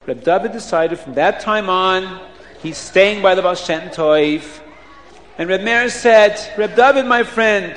Reb David decided from that time on, he's staying by the Baal Shem Tov. And Reb Meir said, Reb David, my friend,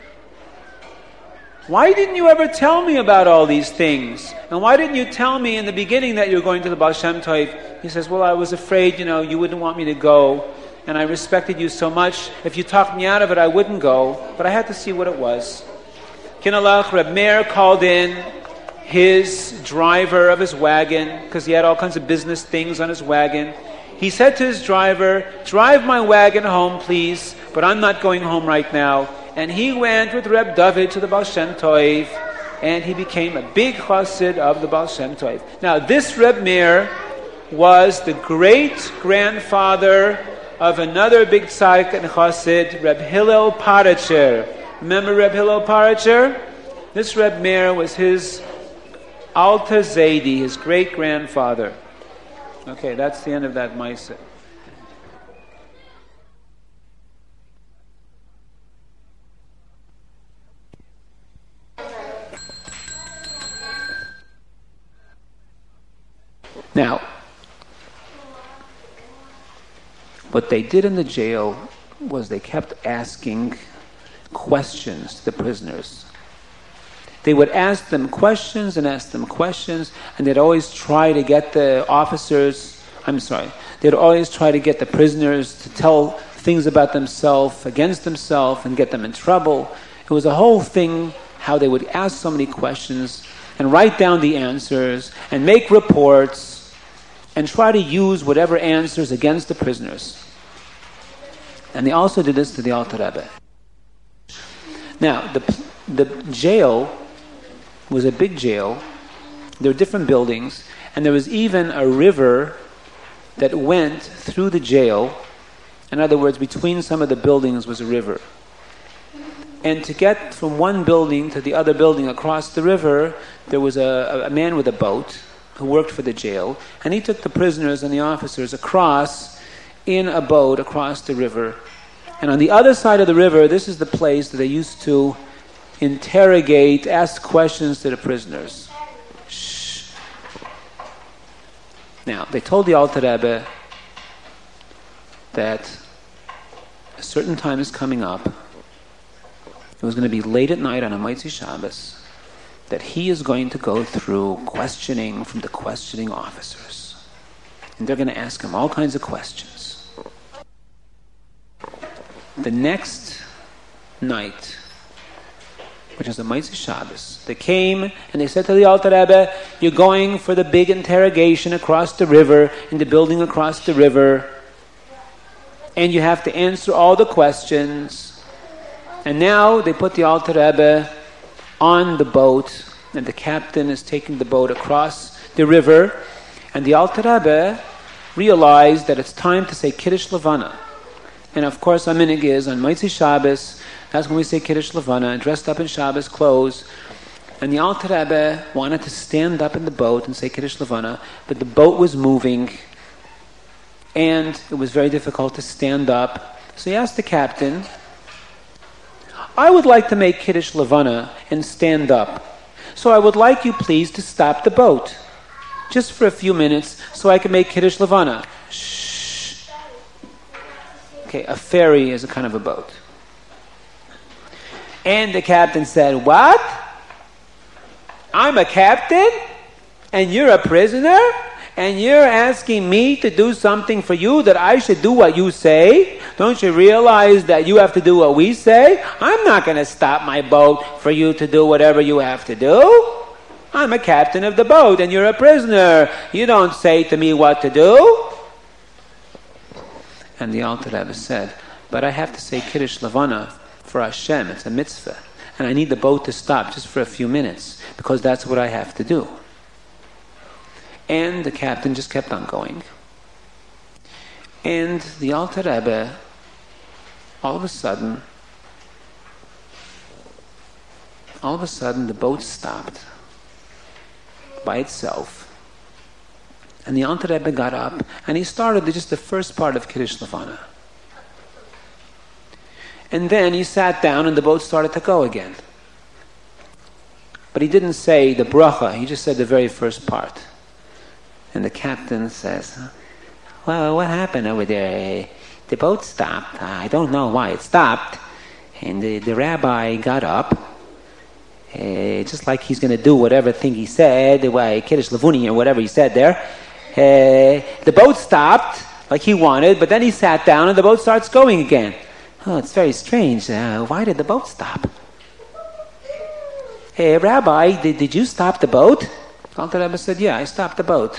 why didn't you ever tell me about all these things? And why didn't you tell me in the beginning that you were going to the Baal Shem Tov? He says, well, I was afraid, you wouldn't want me to go. And I respected you so much. If you talked me out of it, I wouldn't go. But I had to see what it was. Kinalach, Reb Meir called in his driver of his wagon, because he had all kinds of business things on his wagon. He said to his driver, drive my wagon home, please, but I'm not going home right now. And he went with Reb David to the Baal Shem Tov, and he became a big chassid of the Baal Shem Tov. Now, this Reb Meir was the great-grandfather of another big tzaddik and chassid, Reb Hillel Paritcher. Remember Reb Hillel Paritcher? This Reb Meir was his Alter Zaidi, his great-grandfather. Okay, that's the end of that Maaseh. Now, what they did in the jail was they kept asking questions to the prisoners. They would ask them questions, and they'd always try to get the prisoners to tell things about themselves, against themselves, and get them in trouble. It was a whole thing how they would ask so many questions and write down the answers and make reports and try to use whatever answers against the prisoners. And they also did this to the Alter Rebbe. Now, the jail was a big jail. There were different buildings, and there was even a river that went through the jail. In other words, between some of the buildings was a river. And to get from one building to the other building across the river, there was a man with a boat who worked for the jail, and he took the prisoners and the officers across in a boat across the river. And on the other side of the river, this is the place that they used to interrogate, ask questions to the prisoners. Shh. Now, they told the Alter Rebbe that a certain time is coming up. It was going to be late at night on a Motzei Shabbos, that he is going to go through questioning from the questioning officers. And they're going to ask him all kinds of questions. The next night, which is the Motzei Shabbos, they came and they said to the Alter Rebbe, you're going for the big interrogation across the river, in the building across the river, and you have to answer all the questions. And now they put the Alter Rebbe on the boat, and the captain is taking the boat across the river, and the Alter Rebbe realized that it's time to say Kiddush Levana. And of course, our minhag is on Motzei Shabbos, that's when we say Kiddush Levana, dressed up in Shabbos clothes. And the Alter Rebbe wanted to stand up in the boat and say Kiddush Levana, but the boat was moving, and it was very difficult to stand up. So he asked the captain, I would like to make Kiddush Levana and stand up. So I would like you please to stop the boat, just for a few minutes, so I can make Kiddush Levana. Shh. Okay, a ferry is a kind of a boat. And the captain said, what? I'm a captain? And you're a prisoner? And you're asking me to do something for you, that I should do what you say? Don't you realize that you have to do what we say? I'm not going to stop my boat for you to do whatever you have to do. I'm a captain of the boat and you're a prisoner. You don't say to me what to do. And the Alter Rebbe said, but I have to say Kiddush Levana for Hashem. It's a mitzvah. And I need the boat to stop just for a few minutes, because that's what I have to do. And the captain just kept on going. And the Alter Rebbe, all of a sudden, the boat stopped by itself. And the Alter Rebbe got up and he started just the first part of Kiddush Levana. And then he sat down and the boat started to go again. But he didn't say the bracha, he just said the very first part. And the captain says, well, what happened over there? The boat stopped. I don't know why it stopped. And the rabbi got up, just like he's going to do whatever thing he said, Kiddush Levuni or whatever he said there. The boat stopped like he wanted, but then he sat down and the boat starts going again. Oh, it's very strange. Why did the boat stop? Hey, Rabbi, did you stop the boat? Alter Rebbe said, yeah, I stopped the boat.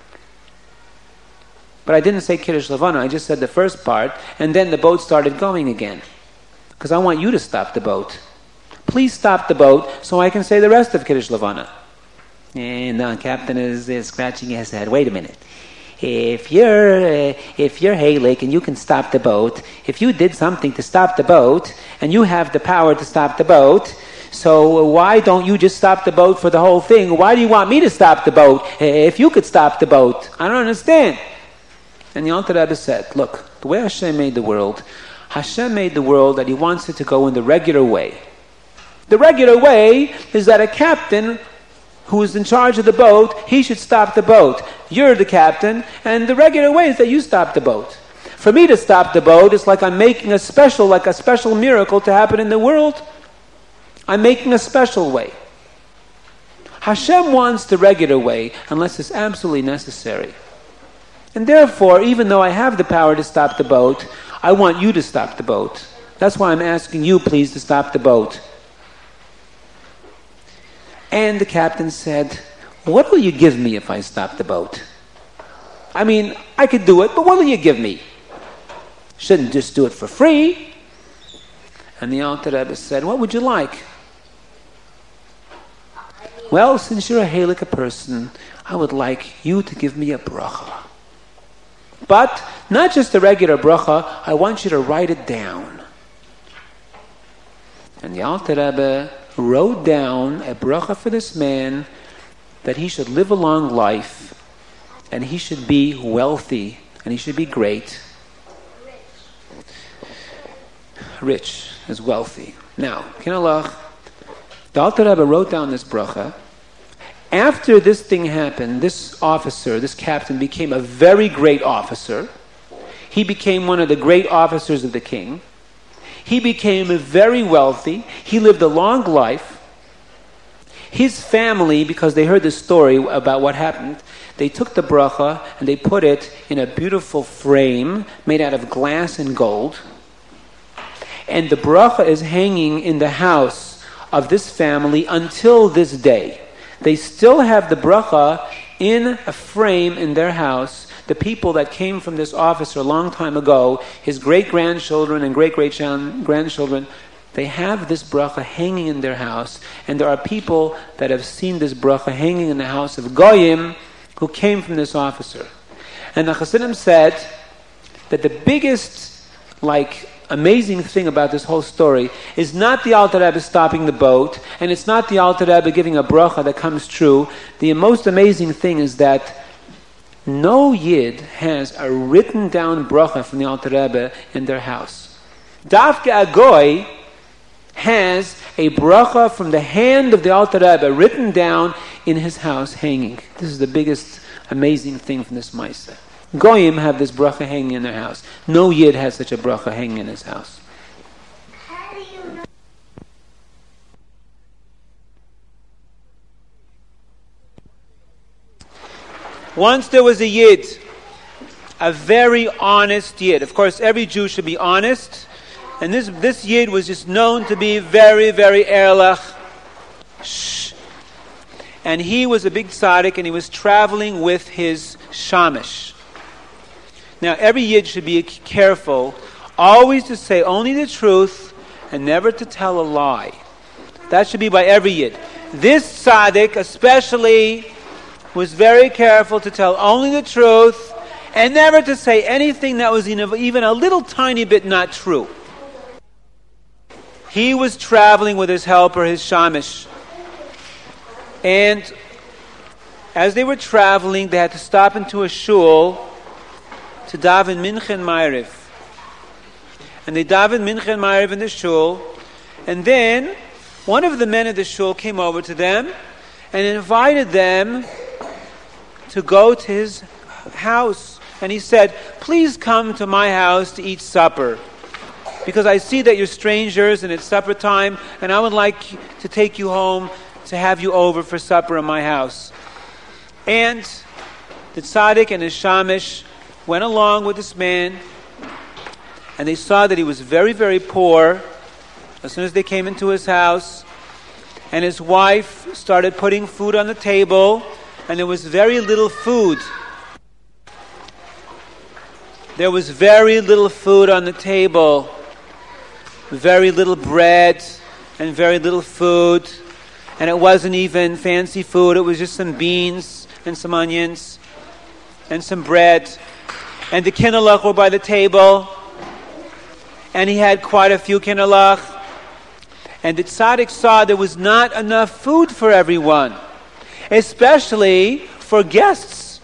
But I didn't say Kiddush Levana, I just said the first part, and then the boat started going again. Because I want you to stop the boat. Please stop the boat so I can say the rest of Kiddush Levana. And the captain is scratching his head. Wait a minute. If you're Halik and you can stop the boat, if you did something to stop the boat, and you have the power to stop the boat, so why don't you just stop the boat for the whole thing? Why do you want me to stop the boat if you could stop the boat? I don't understand. And the Alter Rebbe said, look, the way Hashem made the world that He wants it to go in the regular way. The regular way is that a captain who is in charge of the boat, he should stop the boat. You're the captain, and the regular way is that you stop the boat. For me to stop the boat, it's like I'm making a special miracle to happen in the world. I'm making a special way. Hashem wants the regular way unless it's absolutely necessary. And therefore, even though I have the power to stop the boat, I want you to stop the boat. That's why I'm asking you, please, to stop the boat. And the captain said, what will you give me if I stop the boat? I mean, I could do it, but what will you give me? Shouldn't just do it for free. And the Alter Rebbe said, what would you like? Well, since you're a Halakha person, I would like you to give me a bracha. But not just a regular bracha, I want you to write it down. And the Alter Rebbe wrote down a bracha for this man that he should live a long life and he should be wealthy and he should be great. Rich is wealthy. Now, Kinalach, the Alter Rebbe wrote down this bracha. After this thing happened, this officer, this captain, became a very great officer. He became one of the great officers of the king. He became very wealthy. He lived a long life. His family, because they heard the story about what happened, they took the bracha and they put it in a beautiful frame made out of glass and gold. And the bracha is hanging in the house of this family until this day. They still have the bracha in a frame in their house. The people that came from this officer a long time ago, his great-grandchildren and great-great-grandchildren, they have this bracha hanging in their house. And there are people that have seen this bracha hanging in the house of Goyim who came from this officer. And the Chassidim said that the biggest, amazing thing about this whole story is not the Alter Rebbe stopping the boat, and it's not the Alter Rebbe giving a bracha that comes true. The most amazing thing is that no Yid has a written down bracha from the Alter Rebbe in their house. Dafke Agoy has a bracha from the hand of the Alter Rebbe written down in his house hanging. This is the biggest amazing thing from this Maaseh. Goyim have this bracha hanging in their house. No Yid has such a bracha hanging in his house. Once there was a Yid, a very honest Yid. Of course, every Jew should be honest. And this Yid was just known to be very, very erlach. And he was a big tzaddik, and he was traveling with his shamish. Now, every Yid should be careful always to say only the truth and never to tell a lie. That should be by every Yid. This tzaddik especially was very careful to tell only the truth and never to say anything that was even a little tiny bit not true. He was traveling with his helper, his shamish. And as they were traveling, they had to stop into a shul to daven Mincha and Ma'ariv. And they davened Mincha and Ma'ariv in the shul. And then one of the men of the shul came over to them and invited them to go to his house. And he said, please come to my house to eat supper, because I see that you're strangers and it's supper time, and I would like to take you home to have you over for supper in my house. And the tzaddik and his shamish went along with this man, and they saw that he was very, very poor as soon as they came into his house. And his wife started putting food on the table, and there was very little food. There was very little food on the table. Very little bread and very little food. And it wasn't even fancy food. It was just some beans and some onions and some bread. And the kinalach were by the table. And he had quite a few kinalach. And the tzaddik saw there was not enough food for everyone, especially for guests.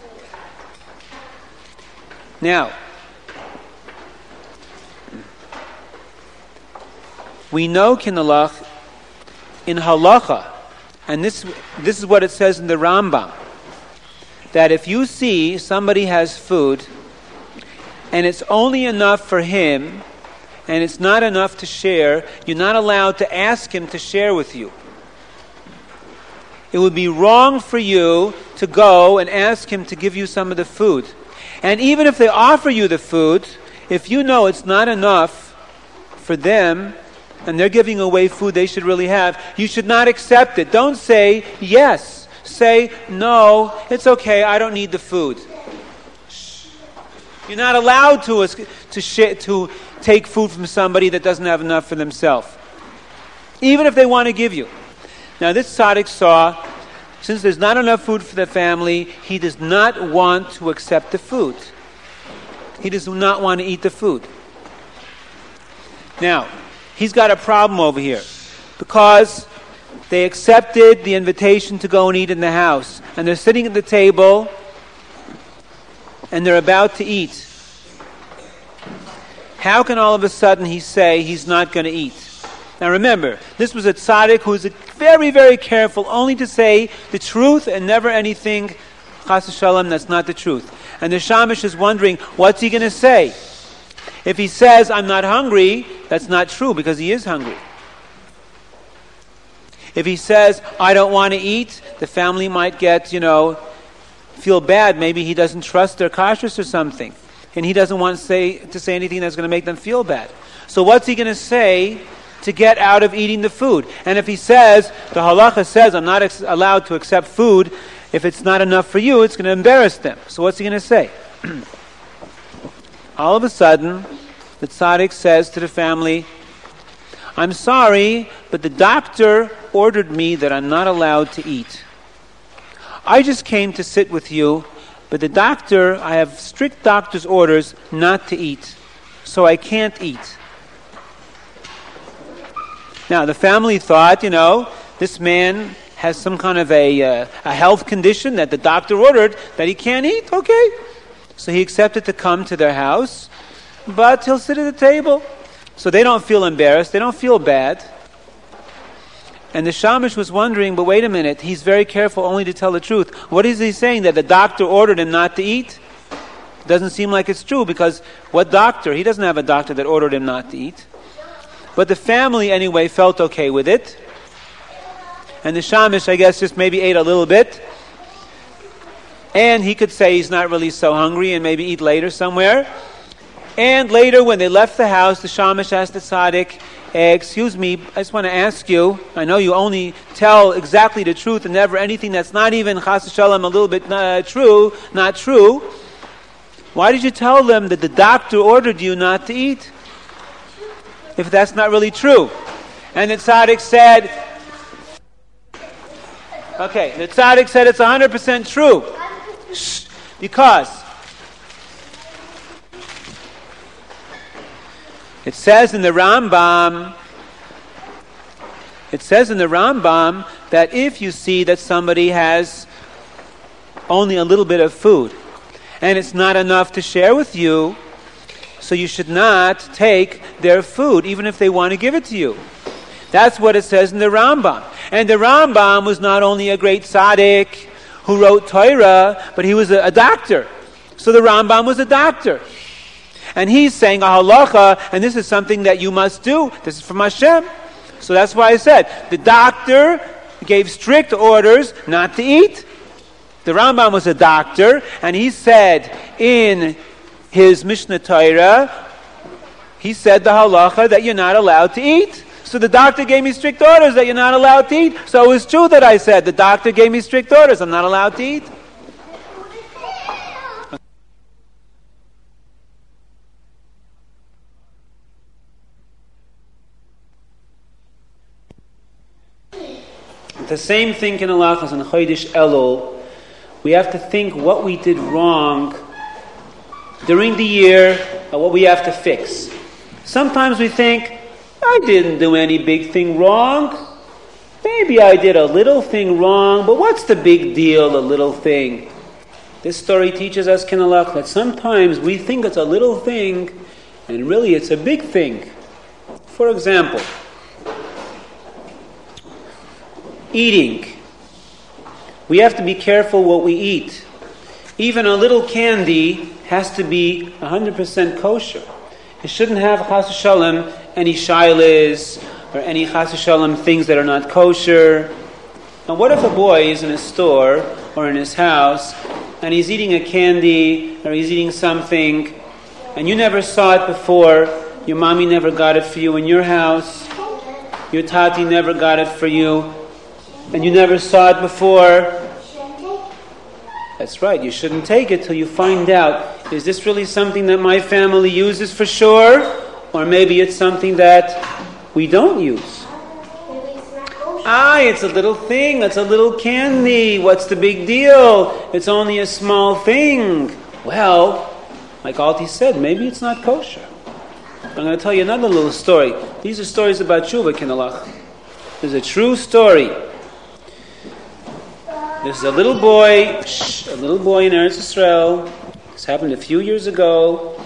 Now, we know kinalach in halacha, and this is what it says in the Rambam, that if you see somebody has food and it's only enough for him and it's not enough to share, you're not allowed to ask him to share with you. It would be wrong for you to go and ask him to give you some of the food. And even if they offer you the food, if you know it's not enough for them and they're giving away food they should really have, you should not accept it. Don't say yes. Say, no, it's okay, I don't need the food. You're not allowed to take food from somebody that doesn't have enough for themselves, even if they want to give you. Now this tzaddik saw, since there's not enough food for the family, he does not want to accept the food. He does not want to eat the food. Now, he's got a problem over here, because they accepted the invitation to go and eat in the house, and they're sitting at the table and they're about to eat. How can all of a sudden he say he's not going to eat? Now remember, this was a tzaddik who's very, very careful only to say the truth and never anything, chas v'shalom, that's not the truth. And the shamish is wondering, what's he going to say? If he says, I'm not hungry, that's not true, because he is hungry. If he says, I don't want to eat, the family might get, feel bad. Maybe he doesn't trust their kashrus or something. And he doesn't want to say anything that's going to make them feel bad. So what's he going to say to get out of eating the food? And if he says, the halacha says, I'm not allowed to accept food, if it's not enough for you, it's going to embarrass them. So what's he going to say? All of a sudden, the tzaddik says to the family, I'm sorry, but the doctor ordered me that I'm not allowed to eat. I just came to sit with you, but the doctor, I have strict doctor's orders not to eat, so I can't eat. Now, the family thought, this man has some kind of a health condition that the doctor ordered that he can't eat. Okay. So he accepted to come to their house, but he'll sit at the table. So they don't feel embarrassed. They don't feel bad. And the shamish was wondering, but wait a minute, he's very careful only to tell the truth. What is he saying, that the doctor ordered him not to eat? Doesn't seem like it's true, because what doctor? He doesn't have a doctor that ordered him not to eat. But the family, anyway, felt okay with it. And the shamish, I guess, just maybe ate a little bit. And he could say he's not really so hungry and maybe eat later somewhere. And later, when they left the house, the shamish asked the tzaddik, excuse me, I just want to ask you, I know you only tell exactly the truth and never anything that's not even chas v'shalom a little bit not true. Why did you tell them that the doctor ordered you not to eat, if that's not really true? And the tzaddik said, it's 100% true. Because it says in the Rambam that if you see that somebody has only a little bit of food and it's not enough to share with you, so you should not take their food, even if they want to give it to you. That's what it says in the Rambam. And the Rambam was not only a great tzaddik who wrote Torah, but he was a doctor. So the Rambam was a doctor. And he's saying a halacha, and this is something that you must do. This is from Hashem. So that's why I said, the doctor gave strict orders not to eat. The Rambam was a doctor, and he said in his Mishnah Torah, he said the halacha that you're not allowed to eat. So the doctor gave me strict orders that you're not allowed to eat. So it was true that I said, the doctor gave me strict orders, I'm not allowed to eat. The same thing in halachas and Chodesh Elul. We have to think what we did wrong during the year and what we have to fix. Sometimes we think, I didn't do any big thing wrong. Maybe I did a little thing wrong, but what's the big deal, a little thing? This story teaches us, Kinalach, that sometimes we think it's a little thing, and really it's a big thing. For example, eating. We have to be careful what we eat. Even a little candy has to be 100% kosher. It shouldn't have chas v'shalom any shilas or any chas v'shalom things that are not kosher. Now what if a boy is in a store or in his house and he's eating a candy or he's eating something and you never saw it before, your mommy never got it for you in your house, your tati never got it for you, and you never saw it before? That's right, you shouldn't take it till you find out, is this really something that my family uses for sure? Or maybe it's something that we don't use. It's a little thing, it's a little candy, what's the big deal? It's only a small thing. Well, like Alti said, maybe it's not kosher. I'm going to tell you another little story. These are stories about tshuva, Kinalach. There's a true story. There's a little boy in Eretz Yisrael. This happened a few years ago.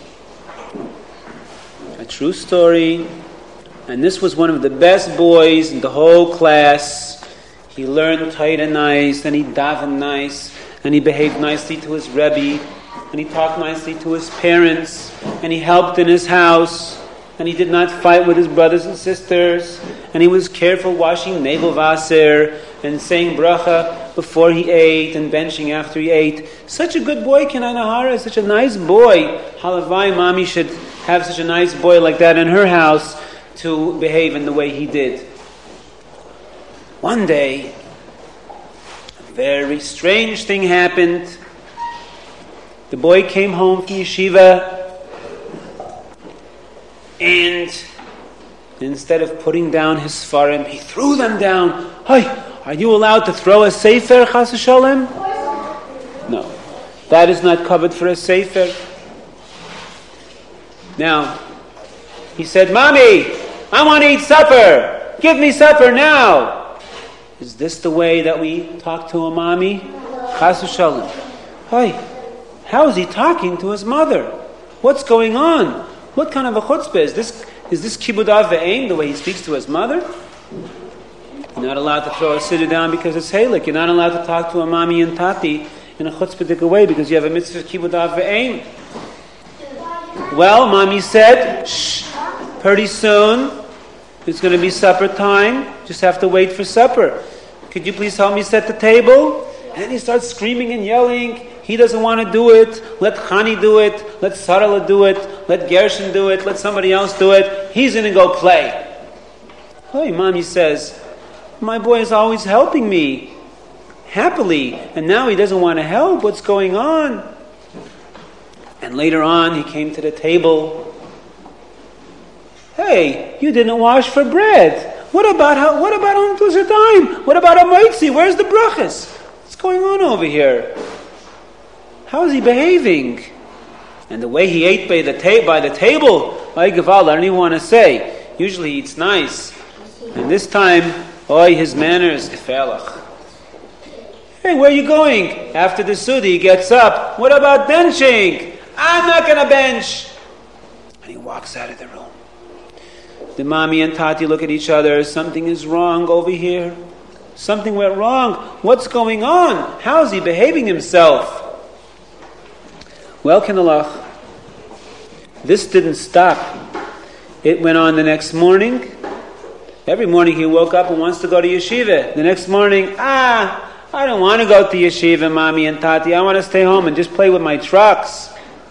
A true story. And this was one of the best boys in the whole class. He learned Torah nice, and he davened nice, and he behaved nicely to his Rebbe, and he talked nicely to his parents, and he helped in his house, and he did not fight with his brothers and sisters, and he was careful washing navel vaser and saying bracha before he ate and benching after he ate. Such a good boy, Kenan Ahara, such a nice boy. Halavai, mommy should have such a nice boy like that in her house to behave in the way he did. One day, a very strange thing happened. The boy came home from yeshiva, and instead of putting down his svarim, he threw them down. Hi! Are you allowed to throw a sefer, chas v'shalom? No. That is not covered for a sefer. Now, he said, Mommy, I want to eat supper. Give me supper now. Is this the way that we talk to a mommy? Chas v'shalom. Hi, how is he talking to his mother? What's going on? What kind of a chutzpah is this? Is this kibud av ve'ein, the way he speaks to his mother? You're not allowed to throw a siddur down because it's halik. You're not allowed to talk to a mommy and tati in a chutzpahdik way because you have a mitzvah kibud av ve'ein. Well, mommy said, shh, pretty soon it's going to be supper time. Just have to wait for supper. Could you please help me set the table? And he starts screaming and yelling. He doesn't want to do it. Let Chani do it. Let Sarala do it. Let Gershon do it. Let somebody else do it. He's going to go play. Hey, mommy says, my boy is always helping me happily, and now he doesn't want to help. What's going on? And later on, he came to the table. Hey, you didn't wash for bread. What about on time? What about a moitzi? Where's the brachas? What's going on over here? How is he behaving? And the way he ate by the table, by Gaval, I don't even want to say. Usually he eats nice. And this time, his manners, gefährlich. Hey, where are you going? After the Sudi, he gets up. What about benching? I'm not going to bench. And he walks out of the room. The mommy and Tati look at each other. Something is wrong over here. Something went wrong. What's going on? How is he behaving himself? Well, Kinalach, this didn't stop. It went on the next morning. Every morning he woke up and wants to go to yeshiva. The next morning, I don't want to go to yeshiva, Mommy and Tati. I want to stay home and just play with my trucks.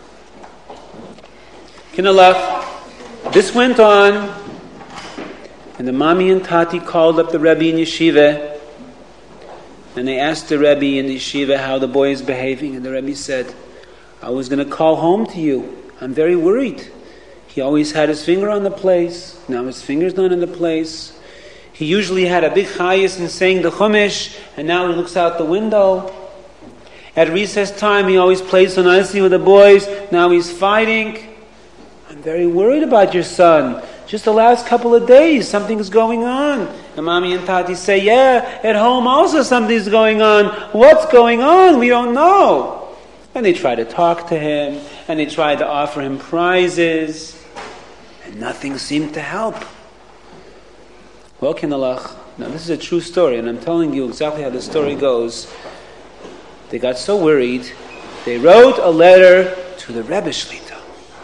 Kinalach, this went on, and the Mommy and Tati called up the Rebbe in yeshiva, and they asked the Rebbe in the yeshiva how the boy is behaving, and the Rebbe said, I was going to call home to you. I'm very worried. He always had his finger on the place. Now his finger's not in the place. He usually had a big chayis in saying the Chumash, and now he looks out the window. At recess time, he always played so nicely with the boys. Now he's fighting. I'm very worried about your son. Just the last couple of days, something's going on. And Mommy and Tati say, yeah, at home also something's going on. What's going on? We don't know. And they try to talk to him, and they try to offer him prizes, and nothing seemed to help. Well, Kinalach, now this is a true story, and I'm telling you exactly how the story goes. They got so worried, they wrote a letter to the Rebbe Shlita.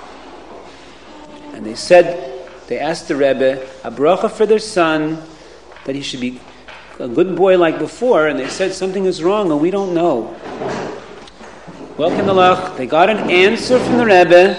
And they asked the Rebbe a bracha for their son, that he should be a good boy like before, and they said something is wrong, and we don't know. Well, Kinalach, they got an answer from the Rebbe.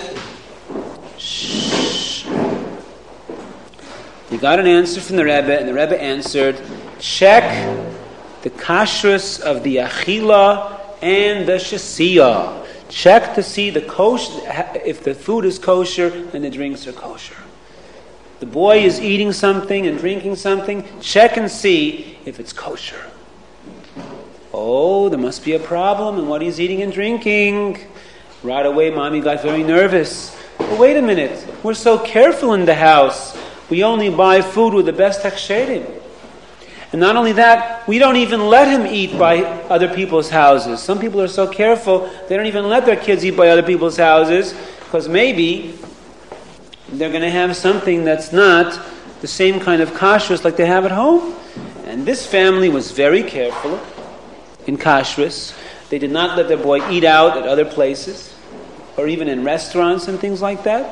They got an answer from the Rebbe, and the Rebbe answered, check the kashrus of the achila and the shasiyah. Check to see the kosher, if the food is kosher and the drinks are kosher. The boy is eating something and drinking something. Check and see if it's kosher. Oh, there must be a problem in what he's eating and drinking. Right away, Mommy got very nervous. But wait a minute. We're so careful in the house. We only buy food with the best hechsherim. And not only that, we don't even let him eat by other people's houses. Some people are so careful, they don't even let their kids eat by other people's houses, because maybe they're going to have something that's not the same kind of kashrus like they have at home. And this family was very careful in kashrus. They did not let their boy eat out at other places, or even in restaurants and things like that.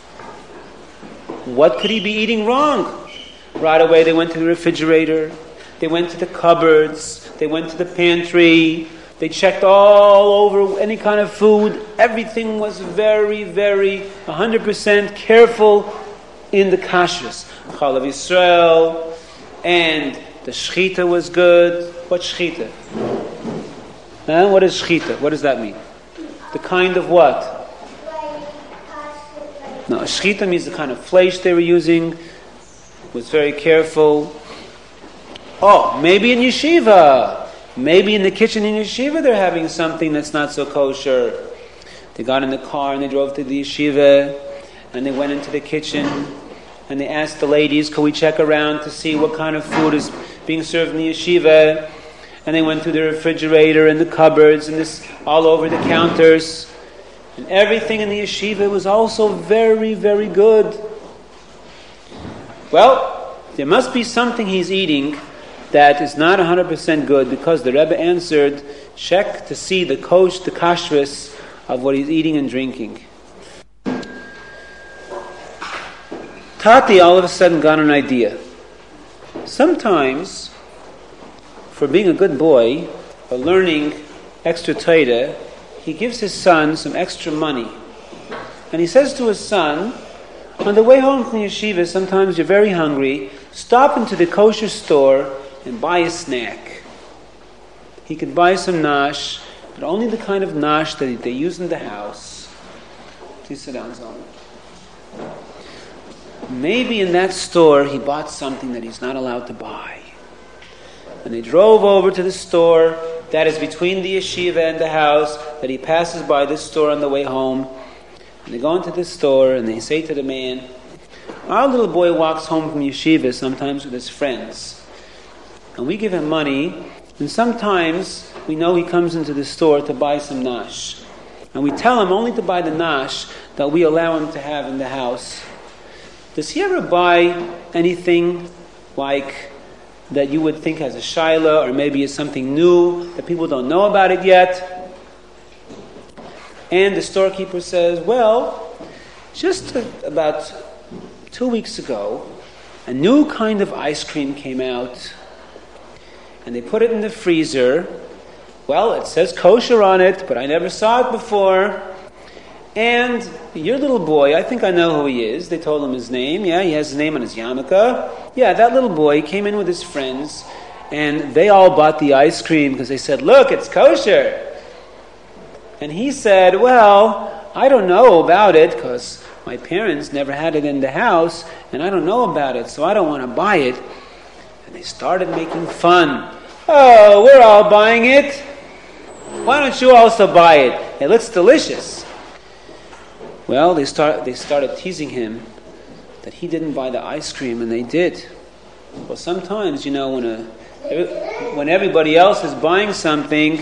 What could he be eating wrong? Right away they went to the refrigerator, they went to the cupboards, they went to the pantry, they checked all over any kind of food. Everything was very, very 100% careful in the kashrus. Chalav Yisrael, and the shchita was good. What shchita? What is shchita? What does that mean? The kind of what? No, shchita means the kind of flesh they were using. Was very careful. Oh, maybe in yeshiva. Maybe in the kitchen in yeshiva they're having something that's not so kosher. They got in the car and they drove to the yeshiva and they went into the kitchen and they asked the ladies, could we check around to see what kind of food is being served in the yeshiva? And they went through the refrigerator and the cupboards and this all over the counters. And everything in the yeshiva was also very, very good. Well, there must be something he's eating that is not 100% good, because the Rebbe answered, check to see the kashrus of what he's eating and drinking. Tati all of a sudden got an idea. Sometimes, for being a good boy, or learning extra Torah, he gives his son some extra money. And he says to his son, on the way home from yeshiva, sometimes you're very hungry, stop into the kosher store and buy a snack. He could buy some nash, but only the kind of nash that they use in the house. Please sit down, Zalman. Maybe in that store he bought something that he's not allowed to buy. And they drove over to the store that is between the yeshiva and the house, that he passes by this store on the way home. And they go into the store and they say to the man, our little boy walks home from yeshiva sometimes with his friends. And we give him money, and sometimes we know he comes into the store to buy some nash. And we tell him only to buy the nash that we allow him to have in the house. Does he ever buy anything like that you would think has a shaila, or maybe is something new that people don't know about it yet. And the storekeeper says, well, just about 2 weeks ago, a new kind of ice cream came out, and they put it in the freezer. Well, it says kosher on it, but I never saw it before. And your little boy, I think I know who he is. They told him his name. Yeah, he has his name on his yarmulke. Yeah, that little boy came in with his friends, and they all bought the ice cream because they said, look, it's kosher. And he said, well, I don't know about it because my parents never had it in the house, and I don't know about it, so I don't want to buy it. And they started making fun. Oh, we're all buying it. Why don't you also buy it? It looks delicious. Well, they started teasing him that he didn't buy the ice cream, and they did. Well, sometimes, when everybody else is buying something,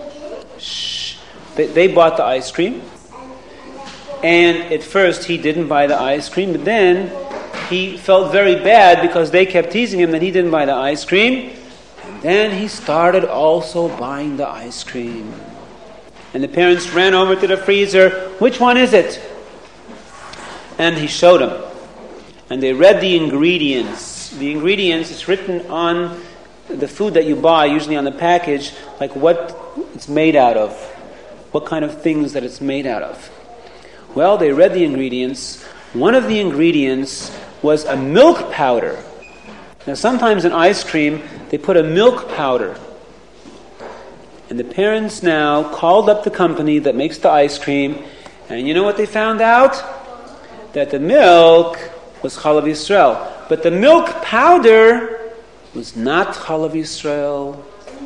they bought the ice cream. And at first, he didn't buy the ice cream, but then he felt very bad because they kept teasing him that he didn't buy the ice cream. And then he started also buying the ice cream. And the parents ran over to the freezer. Which one is it? And he showed them. And they read the ingredients. The ingredients is written on the food that you buy, usually on the package, like what it's made out of. What kind of things that it's made out of. Well, they read the ingredients. One of the ingredients was a milk powder. Now, sometimes in ice cream, they put a milk powder. And the parents now called up the company that makes the ice cream, and you know what they found out? That the milk was Chalav Yisrael. But the milk powder was not Chalav Yisrael.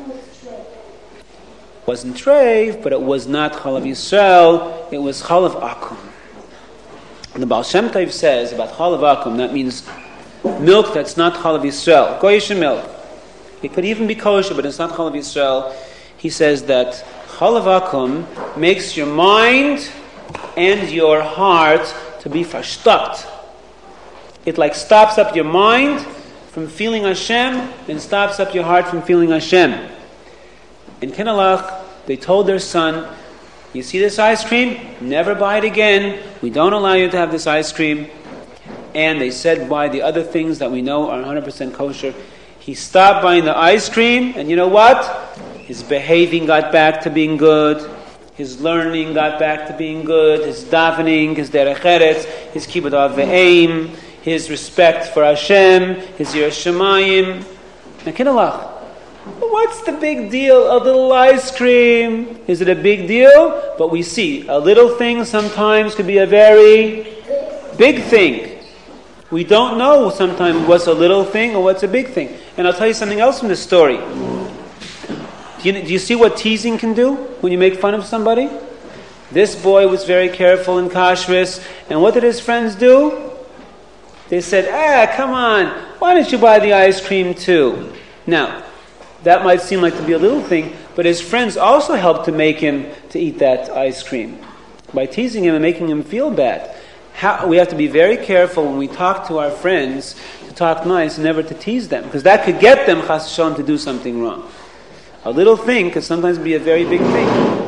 Wasn't treif, but it was not Chalav Yisrael. It was Chalav Akum. And the Baal Shem Tov says about Chalav Akum, that means milk that's not Chalav Yisrael. Goyish milk. It could even be kosher, but it's not Chalav Yisrael. He says that Chalav Akum makes your mind and your heart to be verstuckt. It like stops up your mind from feeling Hashem and stops up your heart from feeling Hashem. In Kinalach, they told their son, you see this ice cream? Never buy it again. We don't allow you to have this ice cream. And they said buy the other things that we know are 100% kosher. He stopped buying the ice cream, and you know what? His behaving got back to being good. His learning got back to being good. His davening, his derech eretz, his kibbud av ve'eim, his respect for Hashem, his yiras shamayim. Now, Kinalach, what's the big deal? A little ice cream. Is it a big deal? But we see, a little thing sometimes could be a very big thing. We don't know sometimes what's a little thing or what's a big thing. And I'll tell you something else from this story. Do you see what teasing can do when you make fun of somebody? This boy was very careful in kashrus, and what did his friends do? They said, come on, why don't you buy the ice cream too? Now, that might seem like to be a little thing, but his friends also helped to make him to eat that ice cream by teasing him and making him feel bad. We have to be very careful when we talk to our friends to talk nice and never to tease them, because that could get them, chas v'shalom, to do something wrong. A little thing could sometimes be a very big thing.